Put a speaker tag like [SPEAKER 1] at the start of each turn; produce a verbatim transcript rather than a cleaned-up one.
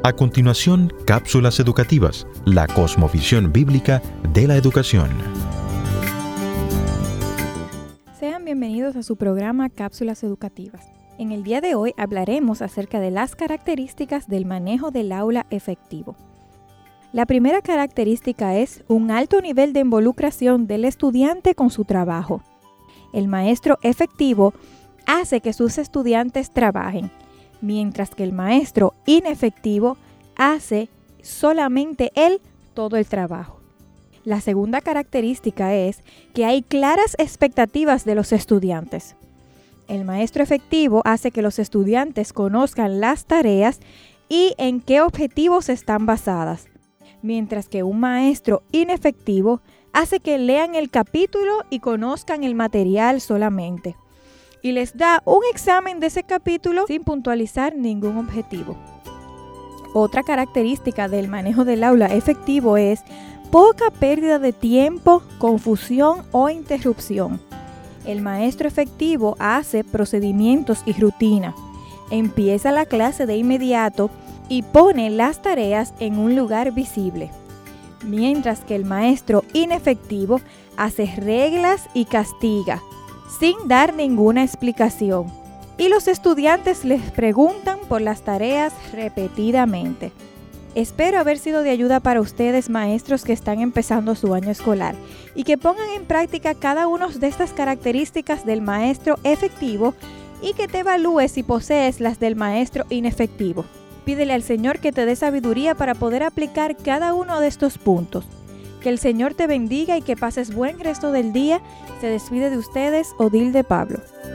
[SPEAKER 1] A continuación, cápsulas educativas, la cosmovisión bíblica de la educación.
[SPEAKER 2] Sean bienvenidos a su programa Cápsulas Educativas. En el día de hoy hablaremos acerca de las características del manejo del aula efectivo. La primera característica es un alto nivel de involucración del estudiante con su trabajo. El maestro efectivo hace que sus estudiantes trabajen, mientras que el maestro inefectivo hace solamente él todo el trabajo. La segunda característica es que hay claras expectativas de los estudiantes. El maestro efectivo hace que los estudiantes conozcan las tareas y en qué objetivos están basadas, mientras que un maestro inefectivo hace que lean el capítulo y conozcan el material solamente, y les da un examen de ese capítulo sin puntualizar ningún objetivo. Otra característica del manejo del aula efectivo es poca pérdida de tiempo, confusión o interrupción. El maestro efectivo hace procedimientos y rutina, empieza la clase de inmediato y pone las tareas en un lugar visible, mientras que el maestro inefectivo hace reglas y castiga, sin dar ninguna explicación, y los estudiantes les preguntan por las tareas repetidamente. Espero haber sido de ayuda para ustedes, maestros que están empezando su año escolar, y que pongan en práctica cada una de estas características del maestro efectivo y que te evalúes si posees las del maestro inefectivo. Pídele al Señor que te dé sabiduría para poder aplicar cada uno de estos puntos. Que el Señor te bendiga y que pases buen resto del día. Se despide de ustedes Odil de Pablo.